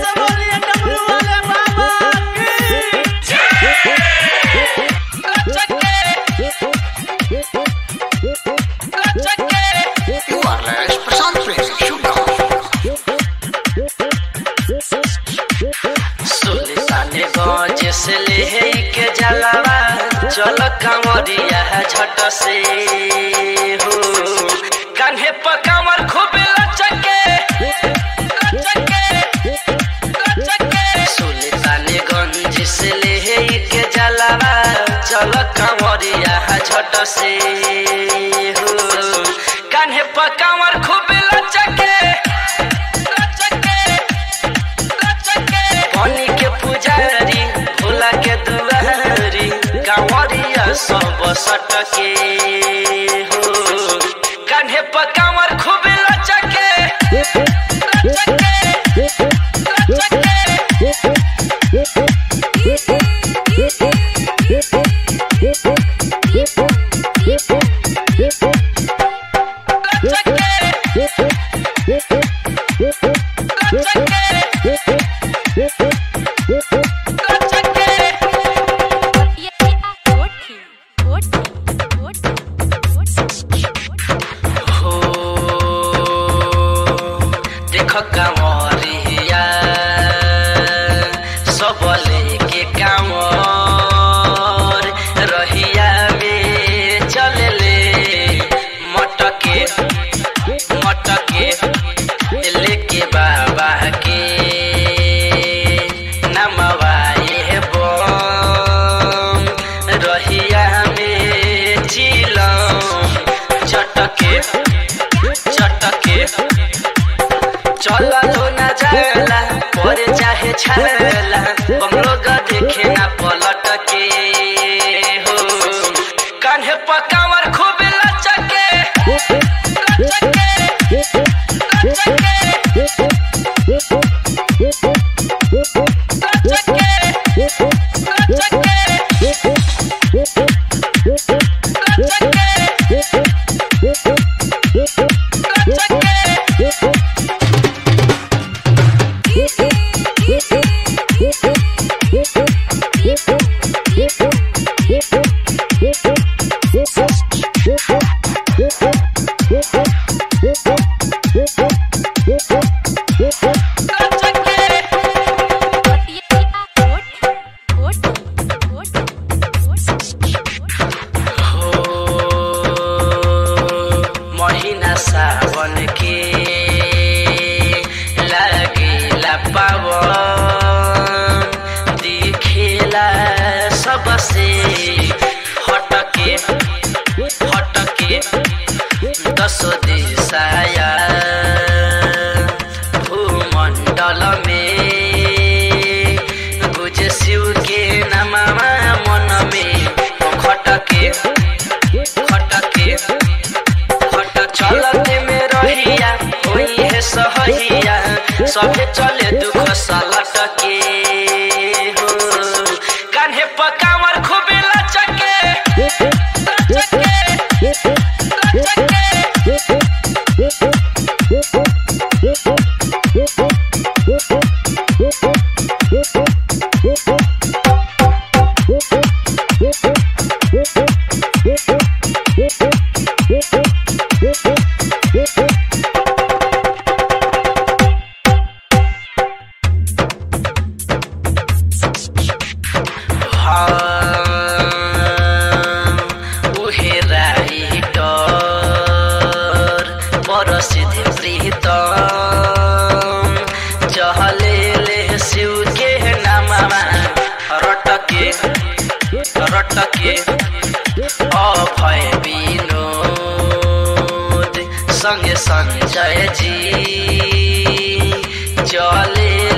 चल कांवरिया झट से हो कान्हे पर कांवर खूब लचके सुल्तानगंज से ले के जलावा चल कांवरिया झट से हो कान्हे पर कांवर खूब लचके पानी के पुजारी भोला के दुआरी कांवरिया सब सटके हो कान्हे पर कांवर खूब लचके कांवरिया सब लेके कांवर रहिया में चले मटके मटके लेके बाबा के नमवाए बम रहिया में चिलम चटके चटके चला तो ना जाला पर चाहे छाला हम लोग देखे ना पलट के हो कान्हे पर कांवर खूब लचके सावन के लागेला पावन दिखेला सबसे हटके हटके दस दिशाया भूमंडल में गुजे शिव के नामा मन में खटके खटके चलते में रहिया होई है सहैया सबे चले दुख सलट के हो कान्हे पर कांवर खूब लचके सिद्धि प्रीतम चहले ले शिव के नामा रटके रटके अभय विनोद संगे संजय जी चले